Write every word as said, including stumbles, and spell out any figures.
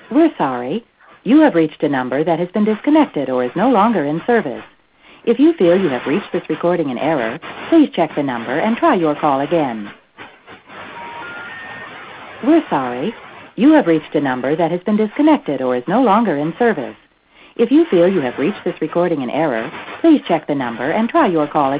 We're sorry. You have reached a number that has been disconnected or is no longer in service. If you feel you have reached this recording in error, please check the number and try your call again. We're sorry. You have reached a number that has been disconnected or is no longer in service. If you feel you have reached this recording in error, please check the number and try your call again.